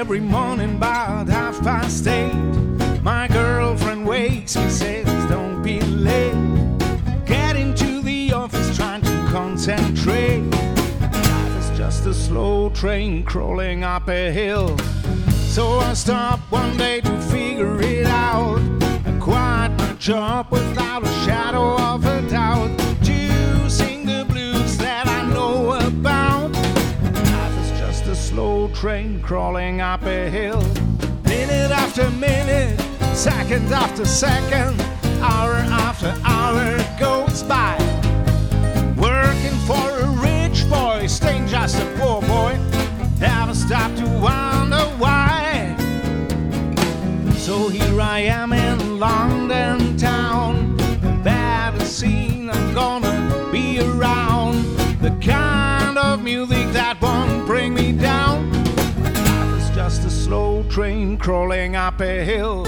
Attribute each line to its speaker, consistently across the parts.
Speaker 1: Every morning about 8:30, my girlfriend wakes me, says don't be late. Get into the office trying to concentrate. Life is just a slow train crawling up a hill. So I stopped one day to figure it out. I quit my job without a shadow of a doubt, to sing the blues that I know about. Life is just a slow train crawling up a hill. Minute after minute, second after second, hour after hour goes by. Working for a rich boy, staying just a poor boy. Never stop to wonder why. So here I am in London town, a bad scene I'm gonna be around. The kind of music that won't bring me down. Life is just a slow train crawling up a hill.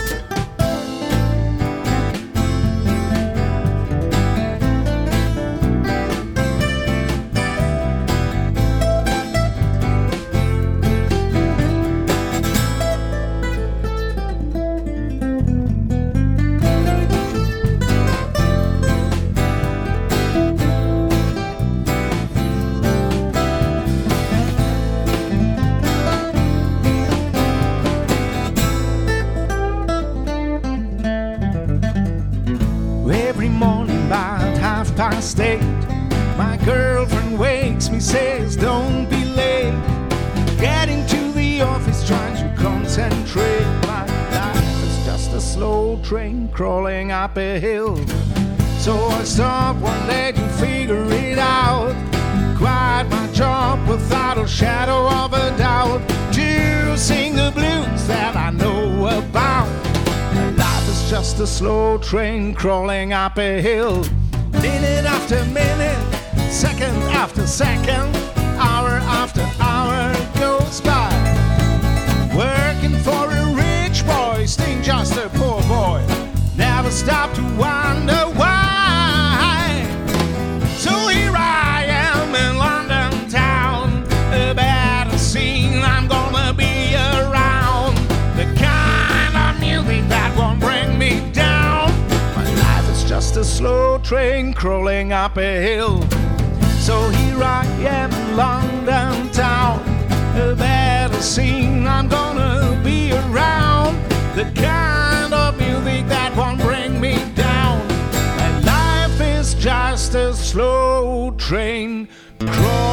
Speaker 1: Every morning about 8:30, my girlfriend wakes me, says don't be late. Get into the office trying to concentrate. My life is just a slow train crawling up a hill. So I stopped one day to figure it out. Quit my job without a shadow of a doubt, to sing the blues that I know about. Life is just a slow train crawling up a hill. Minute after minute, second after second, hour after hour goes by. Working for a rich boy, staying just a poor boy. Never stop to wonder why. So here I am in London town, a bad scene I'm gonna be around. The kind of music that won't bring me down. My life is just a slow train crawling up a hill. So here I am in London town, a bad scene I'm gonna be around. The kind of music that won't bring me down. My life is just a slow train crawling